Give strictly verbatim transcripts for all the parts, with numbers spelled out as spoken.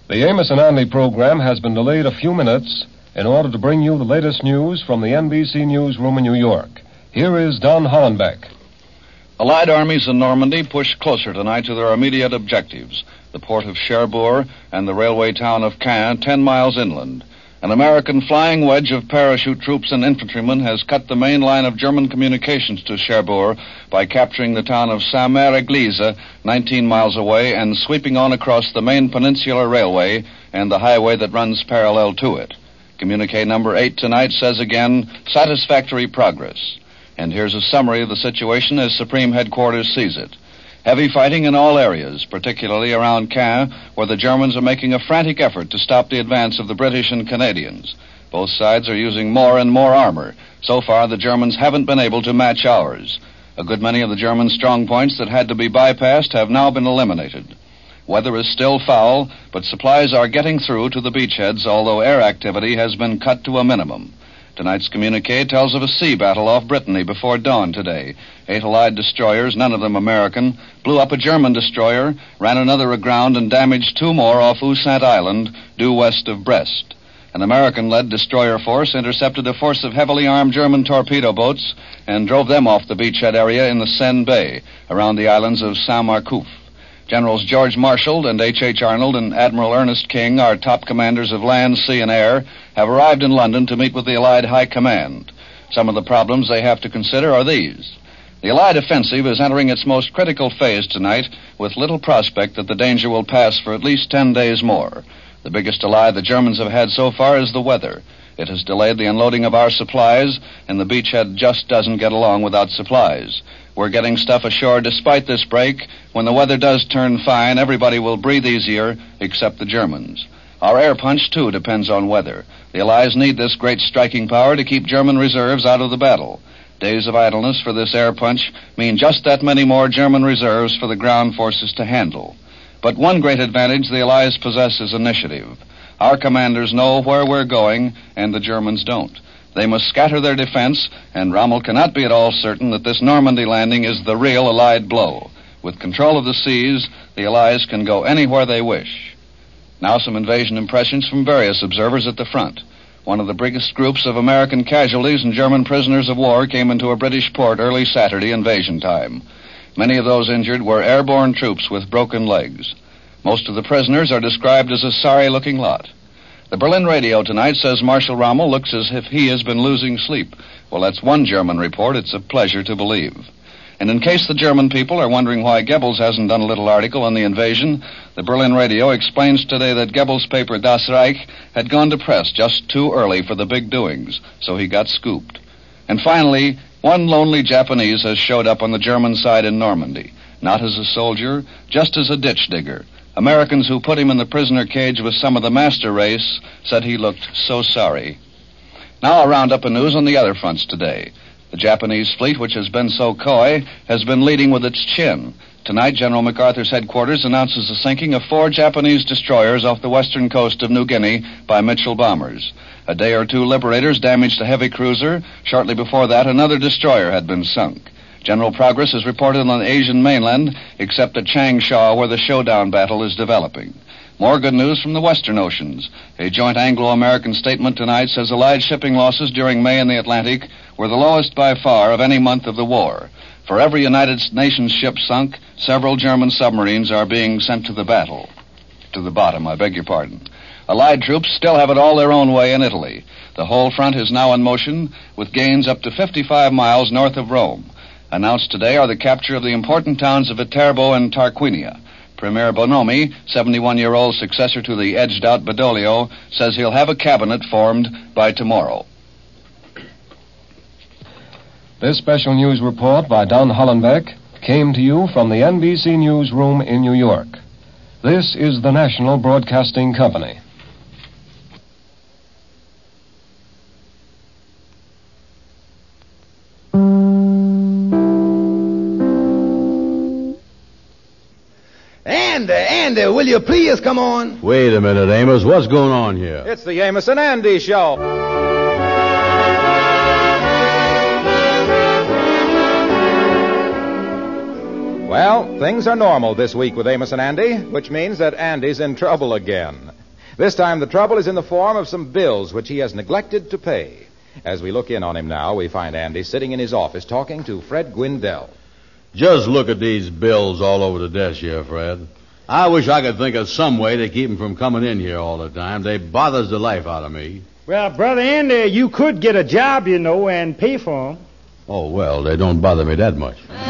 The Amos and Andy program has been delayed a few minutes in order to bring you the latest news from the N B C newsroom in New York. Here is Don Hollenbeck. Allied armies in Normandy pushed closer tonight to their immediate objectives, the port of Cherbourg and the railway town of Caen, ten miles inland. An American flying wedge of parachute troops and infantrymen has cut the main line of German communications to Cherbourg by capturing the town of Saint-Mère-Église, nineteen miles away, and sweeping on across the main peninsular railway and the highway that runs parallel to it. Communique number eight tonight says again, satisfactory progress. And here's a summary of the situation as Supreme Headquarters sees it. Heavy fighting in all areas, particularly around Caen, where the Germans are making a frantic effort to stop the advance of the British and Canadians. Both sides are using more and more armor. So far, the Germans haven't been able to match ours. A good many of the German strong points that had to be bypassed have now been eliminated. Weather is still foul, but supplies are getting through to the beachheads, although air activity has been cut to a minimum. Tonight's communique tells of a sea battle off Brittany before dawn today. Eight Allied destroyers, none of them American, blew up a German destroyer, ran another aground, and damaged two more off Ussant Island, due west of Brest. An American-led destroyer force intercepted a force of heavily armed German torpedo boats and drove them off the beachhead area in the Seine Bay, around the islands of Saint-Marcouf. Generals George Marshall and H H. Arnold and Admiral Ernest King, our top commanders of land, sea, and air, have arrived in London to meet with the Allied High Command. Some of the problems they have to consider are these. The Allied offensive is entering its most critical phase tonight, with little prospect that the danger will pass for at least ten days more. The biggest ally the Germans have had so far is the weather. It has delayed the unloading of our supplies, and the beachhead just doesn't get along without supplies. We're getting stuff ashore despite this break. When the weather does turn fine, everybody will breathe easier, except the Germans. Our air punch, too, depends on weather. The Allies need this great striking power to keep German reserves out of the battle. Days of idleness for this air punch mean just that many more German reserves for the ground forces to handle. But one great advantage the Allies possess is initiative. Our commanders know where we're going, and the Germans don't. They must scatter their defense, and Rommel cannot be at all certain that this Normandy landing is the real Allied blow. With control of the seas, the Allies can go anywhere they wish. Now some invasion impressions from various observers at the front. One of the biggest groups of American casualties and German prisoners of war came into a British port early Saturday invasion time. Many of those injured were airborne troops with broken legs. Most of the prisoners are described as a sorry-looking lot. The Berlin radio tonight says Marshal Rommel looks as if he has been losing sleep. Well, that's one German report. It's a pleasure to believe. And in case the German people are wondering why Goebbels hasn't done a little article on the invasion, the Berlin radio explains today that Goebbels' paper Das Reich had gone to press just too early for the big doings, so he got scooped. And finally, one lonely Japanese has showed up on the German side in Normandy, not as a soldier, just as a ditch digger. Americans who put him in the prisoner cage with some of the master race said he looked so sorry. Now a roundup of news on the other fronts today. The Japanese fleet, which has been so coy, has been leading with its chin. Tonight, General MacArthur's headquarters announces the sinking of four Japanese destroyers off the western coast of New Guinea by Mitchell bombers. A day or two, liberators damaged a heavy cruiser. Shortly before that, another destroyer had been sunk. General progress is reported on the Asian mainland, except at Changsha, where the showdown battle is developing. More good news from the western oceans. A joint Anglo-American statement tonight says Allied shipping losses during May in the Atlantic were the lowest by far of any month of the war. For every United Nations ship sunk, several German submarines are being sent to the battle. To the bottom, I beg your pardon. Allied troops still have it all their own way in Italy. The whole front is now in motion, with gains up to fifty-five miles north of Rome. Announced today are the capture of the important towns of Viterbo and Tarquinia. Premier Bonomi, seventy-one-year-old successor to the edged-out Badoglio, says he'll have a cabinet formed by tomorrow. This special news report by Don Hollenbeck came to you from the N B C newsroom in New York. This is the National Broadcasting Company. Andy, Andy, will you please come on? Wait a minute, Amos. What's going on here? It's the Amos and Andy Show. Well, things are normal this week with Amos and Andy, which means that Andy's in trouble again. This time the trouble is in the form of some bills which he has neglected to pay. As we look in on him now, we find Andy sitting in his office talking to Fred Gwindell. Just look at these bills all over the desk here, Fred. I wish I could think of some way to keep them from coming in here all the time. They bothers the life out of me. Well, Brother Andy, you could get a job, you know, and pay for them. Oh, well, they don't bother me that much. uh,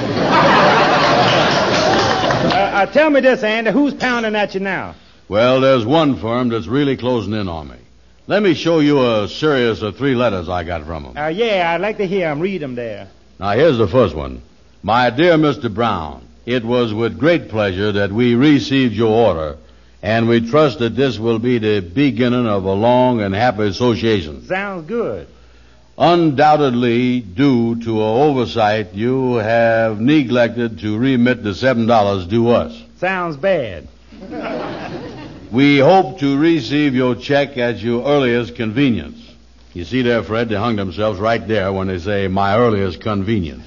uh, tell me this, Andy, who's pounding at you now? Well, there's one firm that's really closing in on me. Let me show you a series of three letters I got from them. Uh, yeah, I'd like to hear them. Read them there. Now, here's the first one. My dear Mister Brown, it was with great pleasure that we received your order, and we trust that this will be the beginning of a long and happy association. Sounds good. Undoubtedly, due to an oversight, you have neglected to remit the seven dollars due us. Sounds bad. We hope to receive your check at your earliest convenience. You see there, Fred, they hung themselves right there when they say my earliest convenience.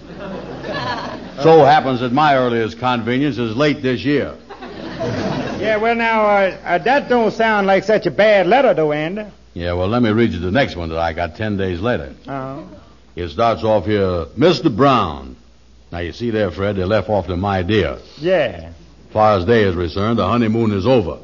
So happens that my earliest convenience is late this year. Yeah, well, now, uh, uh, that don't sound like such a bad letter, though, Andy. Yeah, well, let me read you the next one that I got ten days later. Uh-huh. It starts off here, Mister Brown. Now, you see there, Fred, they left off to my dear. Yeah. As far as they is concerned, the honeymoon is over.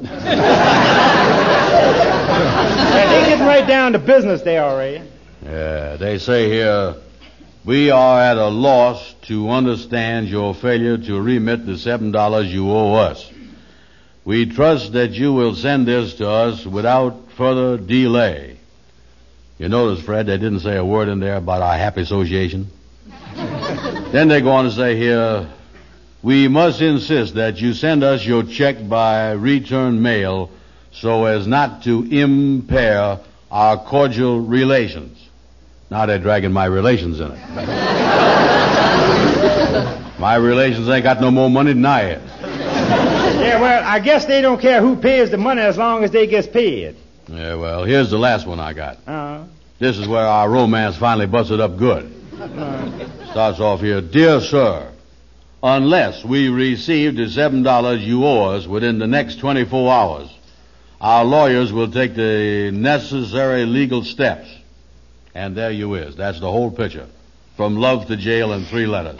Yeah, they getting right down to business there already. Yeah, they say here, we are at a loss to understand your failure to remit the seven dollars you owe us. We trust that you will send this to us without further delay. You notice, Fred, they didn't say a word in there about our happy association. Then they go on to say here, we must insist that you send us your check by return mail so as not to impair our cordial relations. Now they're dragging my relations in it. My relations ain't got no more money than I have. Yeah, well, I guess they don't care who pays the money as long as they gets paid. Yeah, well, here's the last one I got. Uh-huh. This is where our romance finally busted up good. Uh-huh. Starts off here, dear sir, unless we receive the seven dollars you owe us within the next twenty-four hours, our lawyers will take the necessary legal steps. And there you is. That's the whole picture. From love to jail in three letters.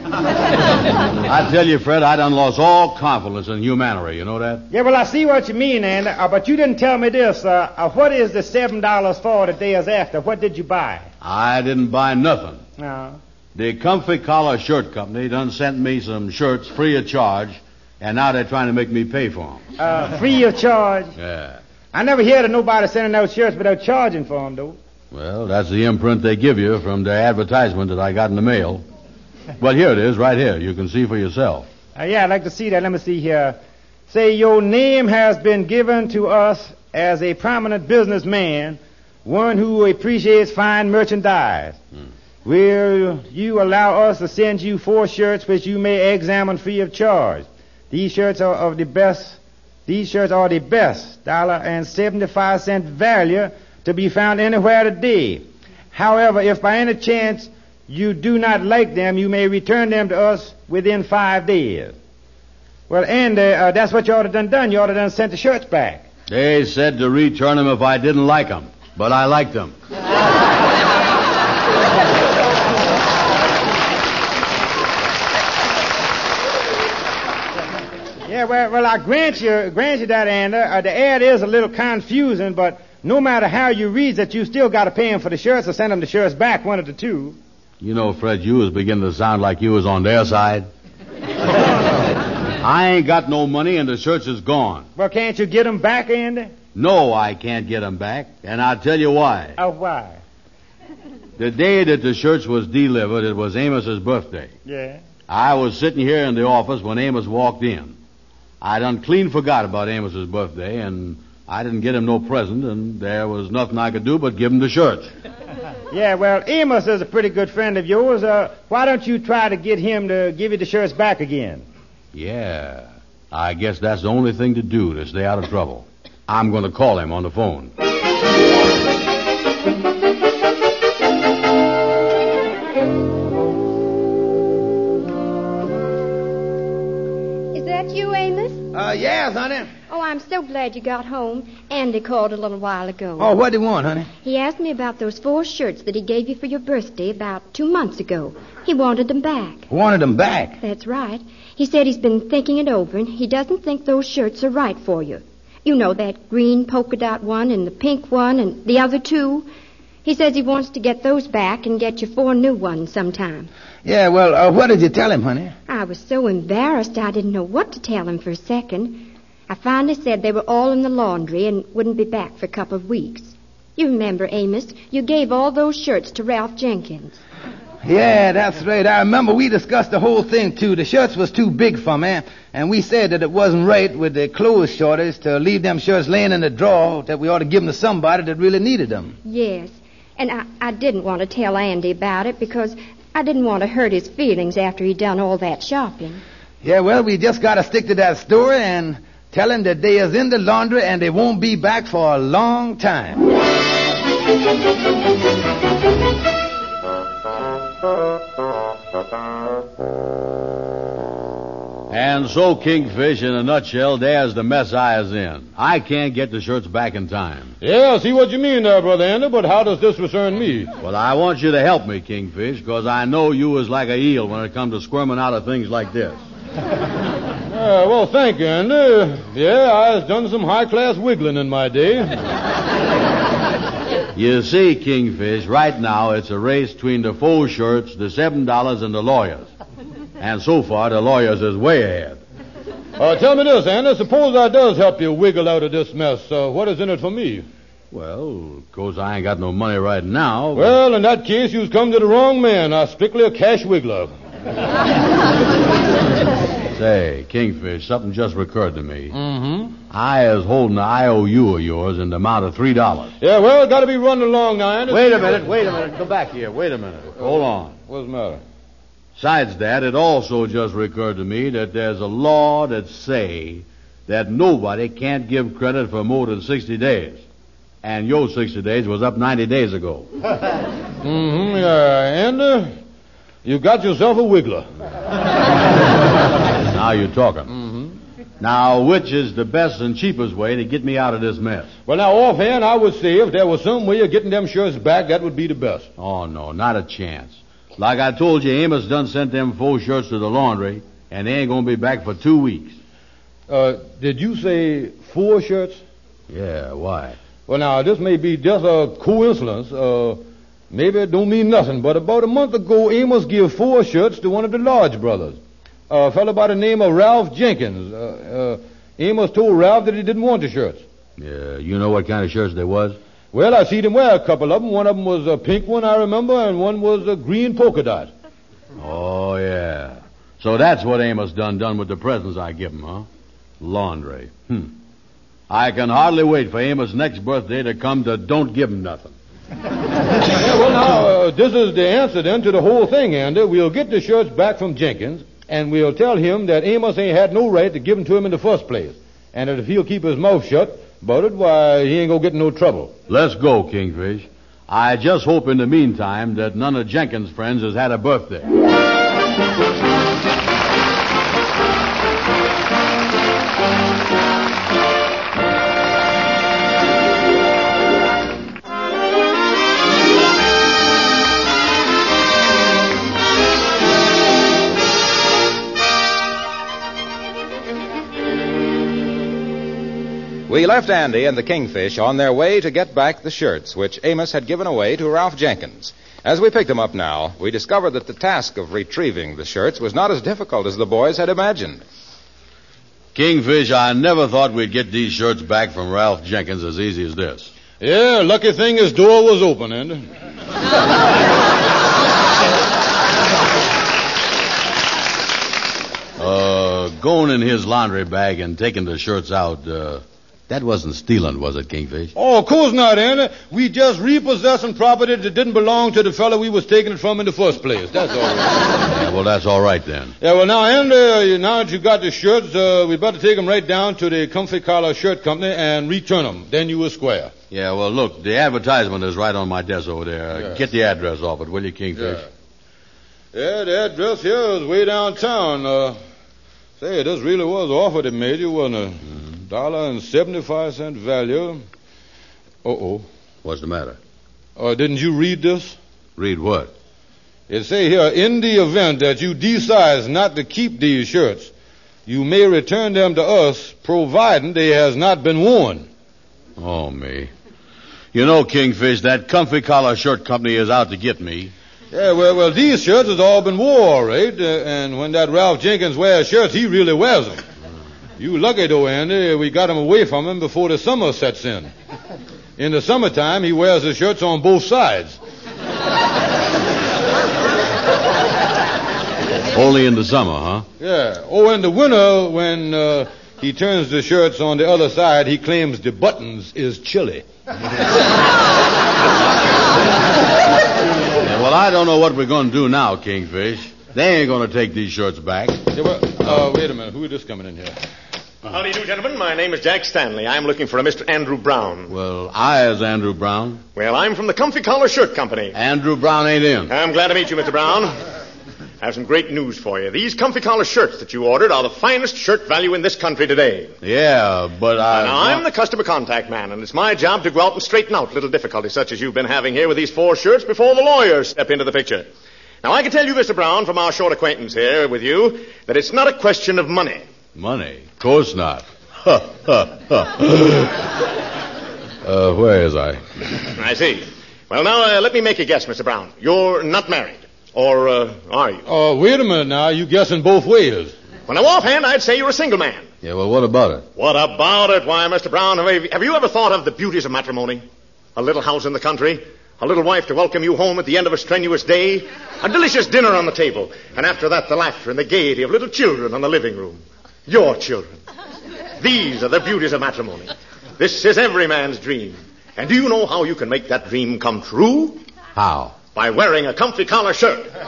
I tell you, Fred, I done lost all confidence in humanity. You know that? Yeah, well, I see what you mean, Andy. Uh, but you didn't tell me this. Uh, uh, what is the seven dollars for the days after? What did you buy? I didn't buy nothing. No. The Comfy Collar Shirt Company done sent me some shirts free of charge, and now they're trying to make me pay for them. Uh, free of charge? Yeah. I never heard of nobody sending out shirts without charging for them, though. Well, that's the imprint they give you from their advertisement that I got in the mail. But here it is, right here. You can see for yourself. Uh, yeah, I'd like to see that. Let me see here. Say, your name has been given to us as a prominent businessman, one who appreciates fine merchandise. Hmm. Will you allow us to send you four shirts which you may examine free of charge? These shirts are of the best. These shirts are the best dollar and seventy-five cent value to be found anywhere today. However, if by any chance you do not like them, you may return them to us within five days. Well, Andy, uh, that's what you ought to done done. You ought to done sent the shirts back. They said to return them if I didn't like them, but I liked them. Yeah, well, well, I grant you, grant you that, Andy. Uh, the ad is a little confusing, but no matter how you read it, you still got to pay them for the shirts or send them the shirts back, one of the two. You know, Fred, you was beginning to sound like you was on their side. I ain't got no money and the shirts is gone. Well, can't you get them back, Andy? No, I can't get them back, and I'll tell you why. Oh, why? The day that the shirts was delivered, it was Amos's birthday. Yeah. I was sitting here in the office when Amos walked in. I done clean forgot about Amos's birthday, and I didn't get him no present, and there was nothing I could do but give him the shirts. Yeah, well, Amos is a pretty good friend of yours. Uh, why don't you try to get him to give you the shirts back again? Yeah, I guess that's the only thing to do to stay out of trouble. I'm going to call him on the phone. Uh, yes, honey. Oh, I'm so glad you got home. Andy called a little while ago. Oh, what do you want, honey? He asked me about those four shirts that he gave you for your birthday about two months ago. He wanted them back. Wanted them back? That's right. He said he's been thinking it over, and he doesn't think those shirts are right for you. You know, that green polka dot one and the pink one and the other two. He says he wants to get those back and get you four new ones sometime. Yeah, well, uh, what did you tell him, honey? I was so embarrassed I didn't know what to tell him for a second. I finally said they were all in the laundry and wouldn't be back for a couple of weeks. You remember, Amos, you gave all those shirts to Ralph Jenkins. Yeah, that's right. I remember we discussed the whole thing, too. The shirts was too big for me, and we said that it wasn't right with the clothes shortage to leave them shirts laying in the drawer, that we ought to give them to somebody that really needed them. Yes, and I, I didn't want to tell Andy about it because I didn't want to hurt his feelings after he'd done all that shopping. Yeah, well, we just got to stick to that story and tell him that they is in the laundry and they won't be back for a long time. And so, Kingfish, in a nutshell, there's the mess I is in. I can't get the shirts back in time. Yeah, I see what you mean there, Brother Andy, but how does this concern me? Well, I want you to help me, Kingfish, because I know you is like a eel when it comes to squirming out of things like this. Uh, well, thank you, Andy. Yeah, I've done some high-class wiggling in my day. You see, Kingfish, right now it's a race between the four shirts, the seven dollars, and the lawyers. And so far, the lawyers is way ahead. Uh, tell me this, Andy. Suppose I does help you wiggle out of this mess. Uh, what is in it for me? Well, of course, I ain't got no money right now. But... Well, in that case, you've come to the wrong man. I'm strictly a cash wiggler. Say, Kingfish, something just recurred to me. Mm-hmm. I is holding an I O U of yours in the amount of three dollars. Yeah, well, got to be running along now, Andy. Wait a minute, wait a minute. Come back here. Wait a minute. Hold on. What's the matter? Besides that, it also just recurred to me that there's a law that say that nobody can't give credit for more than sixty days. And your sixty days was up ninety days ago. Mm-hmm, yeah, and uh, you got yourself a wiggler. Now you're talking. Mm-hmm. Now, which is the best and cheapest way to get me out of this mess? Well, now, offhand, I would say if there was some way of getting them shirts back, that would be the best. Oh, no, not a chance. Like I told you, Amos done sent them four shirts to the laundry, and they ain't gonna be back for two weeks. Uh, did you say four shirts? Yeah, why? Well, now, this may be just a coincidence. Uh, maybe it don't mean nothing, but about a month ago, Amos gave four shirts to one of the Lodge brothers. A fellow by the name of Ralph Jenkins. Uh, uh, Amos told Ralph that he didn't want the shirts. Yeah, you know what kind of shirts they was? Well, I seen him wear a couple of them. One of them was a pink one, I remember, and one was a green polka dot. Oh, yeah. So that's what Amos done done with the presents I give him, huh? Laundry. Hmm. I can hardly wait for Amos' next birthday to come to don't give him nothing. Yeah, well, now, uh, this is the answer, then, to the whole thing, Andy. We'll get the shirts back from Jenkins, and we'll tell him that Amos ain't had no right to give them to him in the first place, and that if he'll keep his mouth shut about it, why, he ain't gonna get in no trouble. Let's go, Kingfish. I just hope in the meantime that none of Jenkins' friends has had a birthday. We left Andy and the Kingfish on their way to get back the shirts which Amos had given away to Ralph Jenkins. As we picked them up now, we discovered that the task of retrieving the shirts was not as difficult as the boys had imagined. Kingfish, I never thought we'd get these shirts back from Ralph Jenkins as easy as this. Yeah, lucky thing his door was open, Andy. uh, going in his laundry bag and taking the shirts out, uh... that wasn't stealing, was it, Kingfish? Oh, of course not, Andy. We just repossessing property that didn't belong to the fellow we was taking it from in the first place. That's all right. Yeah, well, that's all right then. Yeah, well, now, Andy, now that you got the shirts, uh, we better take them right down to the Comfy Collar Shirt Company and return them. Then you will square. Yeah, well, look, the advertisement is right on my desk over there. Yeah. Get the address off it, will you, Kingfish? Yeah, yeah, the address here is way downtown. Uh, Say, this really was an offer they made you, wasn't it? Mm-hmm. Dollar and seventy-five cent value. Uh-oh. What's the matter? Uh, didn't you read this? Read what? It say here, in the event that you decide not to keep these shirts, you may return them to us, providing they has not been worn. Oh, me. You know, Kingfish, that comfy collar shirt company is out to get me. Yeah, well, well, these shirts has all been wore, all right? Uh, and when that Ralph Jenkins wears shirts, he really wears them. You lucky, though, Andy. We got him away from him before the summer sets in. In the summertime, he wears his shirts on both sides. Only in the summer, huh? Yeah. Oh, in the winter, when uh, he turns the shirts on the other side, he claims the buttons is chilly. Yeah, well, I don't know what we're going to do now, Kingfish. They ain't going to take these shirts back. Yeah, well, uh, wait a minute. Who is this coming in here? How do you do, gentlemen? My name is Jack Stanley. I'm looking for a Mister Andrew Brown. Well, I is Andrew Brown. Well, I'm from the Comfy Collar Shirt Company. Andrew Brown ain't in. I'm glad to meet you, Mister Brown. I have some great news for you. These Comfy Collar shirts that you ordered are the finest shirt value in this country today. Yeah, but I... Now, I'm the customer contact man, and it's my job to go out and straighten out little difficulties such as you've been having here with these four shirts before the lawyers step into the picture. Now, I can tell you, Mister Brown, from our short acquaintance here with you, that it's not a question of money. Money? Of course not. Ha, ha, ha. uh, where is I? I see. Well, now, uh, let me make a guess, Mister Brown. You're not married. Or, uh, are you? Oh, uh, wait a minute now. You guessing both ways. Well, now, offhand, I'd say you're a single man. Yeah, well, what about it? What about it? Why, Mister Brown, have, have you ever thought of the beauties of matrimony? A little house in the country, a little wife to welcome you home at the end of a strenuous day, a delicious dinner on the table, and after that, the laughter and the gaiety of little children in the living room. Your children. These are the beauties of matrimony. This is every man's dream. And do you know how you can make that dream come true? How? By wearing a comfy collar shirt. Boy,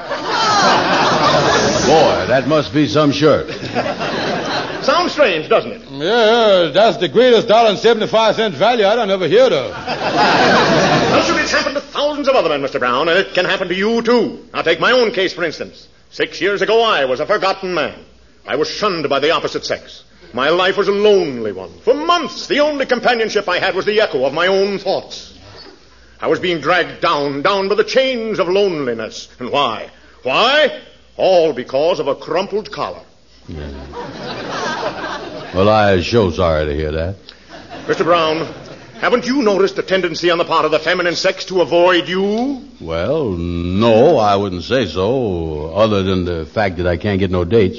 that must be some shirt. Sounds strange, doesn't it? Yeah, that's the greatest dollar and seventy-five cent value I done ever heard of. Well, sure, it's happened to thousands of other men, Mister Brown, and it can happen to you, too. Now, take my own case, for instance. Six years ago, I was a forgotten man. I was shunned by the opposite sex. My life was a lonely one. For months, the only companionship I had was the echo of my own thoughts. I was being dragged down, down by the chains of loneliness. And why? Why? All because of a crumpled collar. Yeah. Well, I'm sure sorry to hear that. Mister Brown, haven't you noticed a tendency on the part of the feminine sex to avoid you? Well, no, I wouldn't say so, other than the fact that I can't get no dates.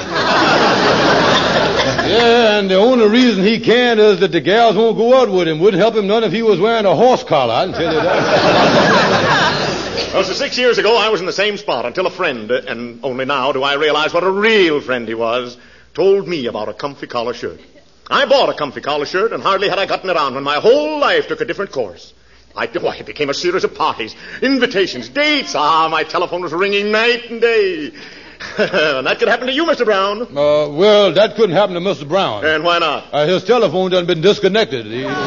Yeah, and the only reason he can't is that the gals won't go out with him. Wouldn't help him none if he was wearing a horse collar, I can tell you that. Well, so six years ago, I was in the same spot until a friend, and only now do I realize what a real friend he was, told me about a comfy collar shirt. I bought a comfy collar shirt, and hardly had I gotten it on when my whole life took a different course. I, why, it became a series of parties, invitations, dates. Ah, my telephone was ringing night and day. And that could happen to you, Mister Brown. Uh, well, that couldn't happen to Mister Brown. And why not? Uh, his telephone done been disconnected. He... no, no,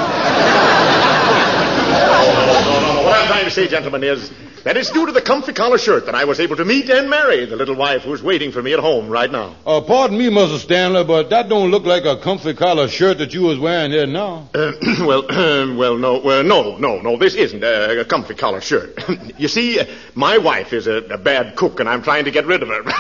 no. What I'm trying to say, gentlemen, is that it's due to the comfy collar shirt that I was able to meet and marry the little wife who's waiting for me at home right now. Uh, pardon me, Mister Stanley, but that don't look like a comfy collar shirt that you was wearing there now. Uh, well, uh, well, no, uh, no, no, no. This isn't a, a comfy collar shirt. You see, uh, my wife is a, a bad cook, and I'm trying to get rid of her.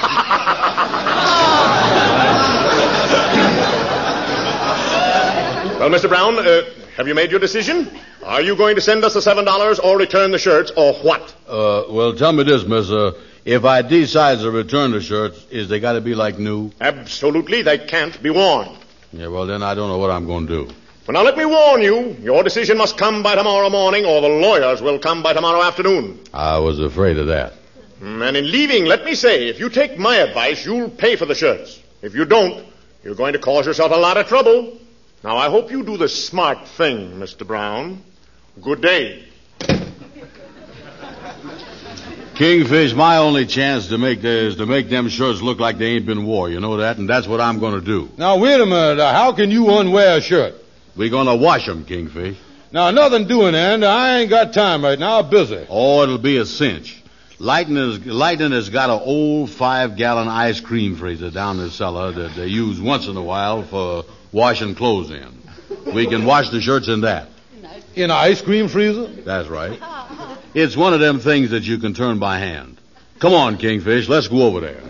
Well, Mister Brown, uh, have you made your decision? Are you going to send us the seven dollars or return the shirts, or what? Uh, well, tell me this, miss. Uh, if I decide to return the shirts, is they got to be like new? Absolutely. They can't be worn. Yeah, well, then I don't know what I'm going to do. Well, now let me warn you. Your decision must come by tomorrow morning, or the lawyers will come by tomorrow afternoon. I was afraid of that. And in leaving, let me say, if you take my advice, you'll pay for the shirts. If you don't, you're going to cause yourself a lot of trouble. Now, I hope you do the smart thing, Mister Brown. Good day. Kingfish, my only chance to make the, is to make them shirts look like they ain't been wore. You know that? And that's what I'm going to do. Now, wait a minute. Uh, how can you unwear a shirt? We're going to wash them, Kingfish. Now, nothing doing, and I ain't got time right now. I'm busy. Oh, it'll be a cinch. Lightning has, Lightning has got an old five-gallon ice cream freezer down in the cellar that they use once in a while for washing clothes in. We can wash the shirts in that. In an ice cream freezer? That's right. It's one of them things that you can turn by hand. Come on, Kingfish, let's go over there.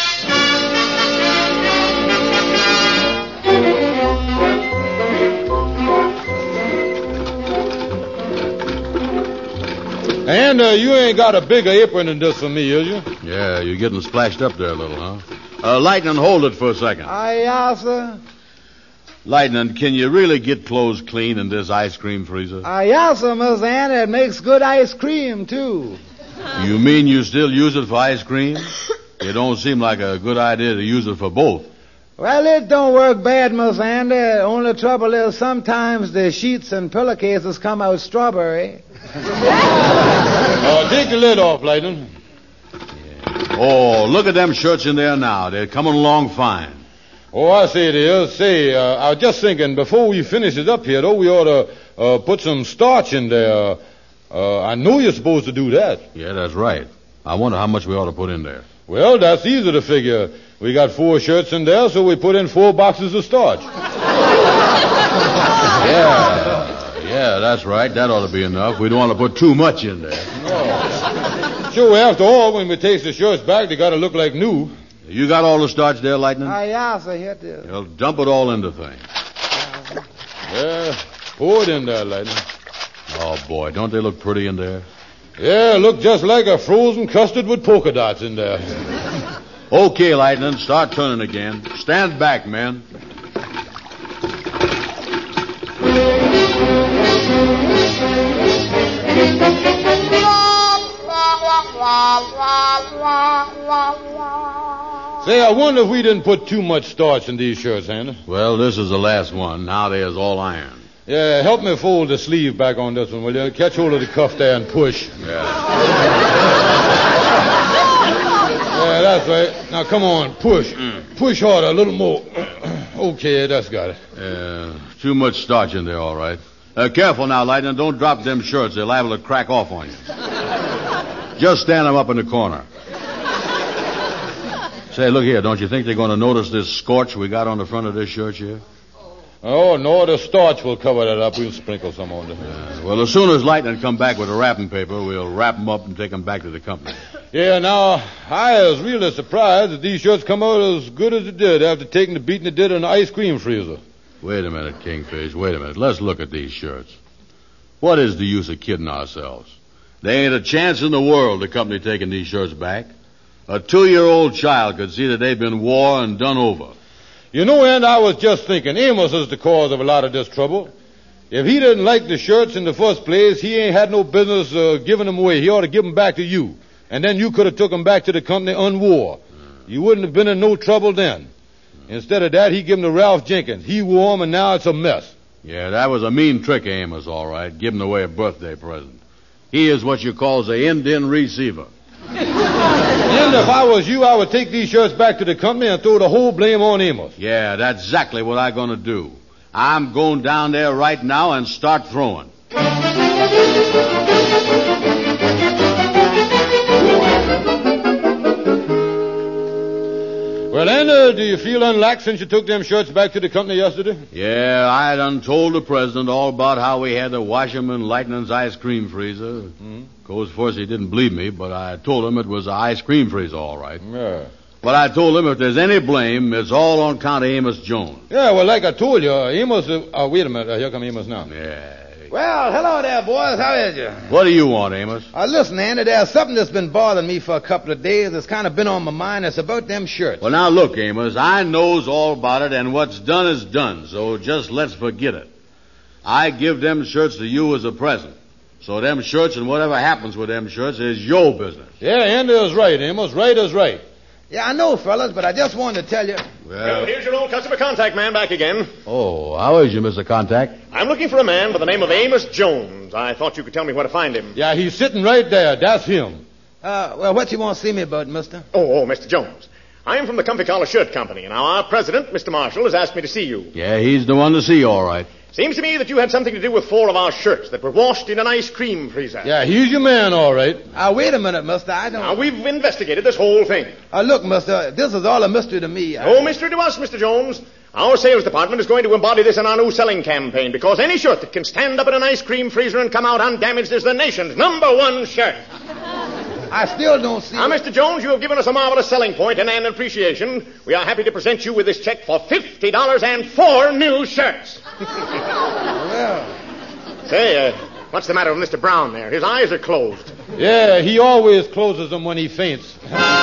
And uh, you ain't got a bigger apron than this for me, is you? Yeah, you're getting splashed up there a little, huh? Uh, Lightning, hold it for a second. Aye, yes, sir. Lightning, can you really get clothes clean in this ice cream freezer? Aye, yes, sir, Miss Annie. It makes good ice cream, too. You mean you still use it for ice cream? It don't seem like a good idea to use it for both. Well, it don't work bad, Miss Andy. Only trouble is sometimes the sheets and pillowcases come out strawberry. Oh, take the lid off, Lightning. Yeah. Oh, look at them shirts in there now. They're coming along fine. Oh, I see it is. Say, uh, I was just thinking, before we finish it up here, though, we ought to uh, put some starch in there. Uh, I know you're supposed to do that. Yeah, that's right. I wonder how much we ought to put in there. Well, that's easy to figure. We got four shirts in there, so we put in four boxes of starch. Yeah. Yeah, that's right. That ought to be enough. We don't want to put too much in there. No. Sure, after all, when we take the shirts back, they got to look like new. You got all the starch there, Lightning? Aye, yes, sir. Here it is. Well, dump it all into things. Yeah, pour it in there, Lightning. Oh, boy, don't they look pretty in there? Yeah, look just like a frozen custard with polka dots in there. Okay, Lightning, start turning again. Stand back, men. Say, I wonder if we didn't put too much starch in these shirts, Andy. Well, this is the last one. Now there's all iron. Yeah, help me fold the sleeve back on this one, will you? Catch hold of the cuff there and push. Yeah. Yeah, that's right. Now, come on, push. Mm. Push harder, a little more. Okay, that's got it. Uh, too much starch in there, all right. Uh, careful now, Lightning. Don't drop them shirts. They're liable to crack off on you. Just stand them up in the corner. Say, look here. Don't you think they're going to notice this scorch we got on the front of this shirt here? Oh, no, the starch will cover that up. We'll sprinkle some on there. Uh, well, as soon as Lightning come back with the wrapping paper, we'll wrap them up and take them back to the company. Yeah, now, I was really surprised that these shirts come out as good as it did after taking the beating it did in the ice cream freezer. Wait a minute, Kingfish. Wait a minute. Let's look at these shirts. What is the use of kidding ourselves? There ain't a chance in the world the company taking these shirts back. A two-year-old child could see that they've been wore and done over. You know, and I was just thinking, Amos is the cause of a lot of this trouble. If he didn't like the shirts in the first place, he ain't had no business uh, giving them away. He ought to give them back to you. And then you could have took them back to the company unwore. You wouldn't have been in no trouble then. Instead of that, he gave them to Ralph Jenkins. He wore them, and now it's a mess. Yeah, that was a mean trick, Amos, all right, giving away a birthday present. He is what you call the Indian receiver. And if I was you, I would take these shirts back to the company and throw the whole blame on Amos. Yeah, that's exactly what I'm going to do. I'm going down there right now and start throwing. Well, then, uh, do you feel unlaxed since you took them shirts back to the company yesterday? Yeah, I done told the president all about how we had to wash them in Lightning's ice cream freezer. Mm-hmm. Of course, of course, he didn't believe me, but I told him it was an ice cream freezer, all right. Yeah. But I told him if there's any blame, it's all on account of Amos Jones. Yeah, well, like I told you, uh, Amos... Uh, oh, wait a minute. Uh, here come Amos now. Yeah. Well, hello there, boys. How is you? What do you want, Amos? Uh, listen, Andy, there's something that's been bothering me for a couple of days that's kind of been on my mind. It's about them shirts. Well, now, look, Amos, I knows all about it, and what's done is done, so just let's forget it. I give them shirts to you as a present. So them shirts and whatever happens with them shirts is your business. Yeah, Andy is right, Amos. Right is right. Yeah, I know, fellas, but I just wanted to tell you... Well, well, here's your old customer contact man back again. Oh, how is you, Mister Contact? I'm looking for a man by the name of Amos Jones. I thought you could tell me where to find him. Yeah, he's sitting right there. That's him. Uh, well, what you want to see me about, mister? Oh, oh, Mister Jones. I'm from the Comfy Collar Shirt Company, and our president, Mister Marshall, has asked me to see you. Yeah, he's the one to see, all right. Seems to me that you had something to do with four of our shirts that were washed in an ice cream freezer. Yeah, he's your man, all right. Uh, wait a minute, mister. I don't... Now, we've investigated this whole thing. Uh, look, mister, this is all a mystery to me. I... No mystery to us, Mister Jones. Our sales department is going to embody this in our new selling campaign because any shirt that can stand up in an ice cream freezer and come out undamaged is the nation's number one shirt. I still don't see... Now, Mister Jones, you have given us a marvelous selling point and an appreciation. We are happy to present you with this check for fifty dollars and four new shirts. Well... Say, uh, what's the matter with Mister Brown there? His eyes are closed. Yeah, he always closes them when he faints.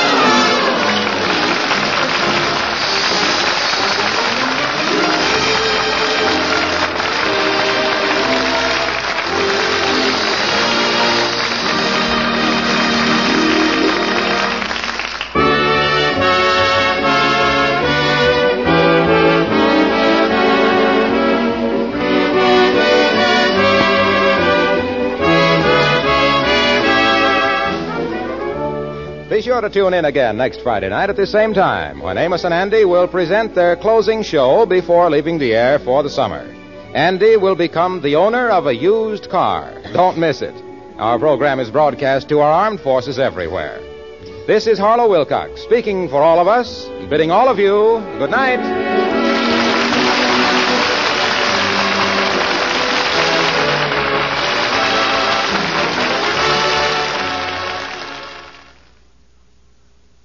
Be sure to tune in again next Friday night at the same time when Amos and Andy will present their closing show before leaving the air for the summer. Andy will become the owner of a used car. Don't miss it. Our program is broadcast to our armed forces everywhere. This is Harlow Wilcox speaking for all of us, bidding all of you good night.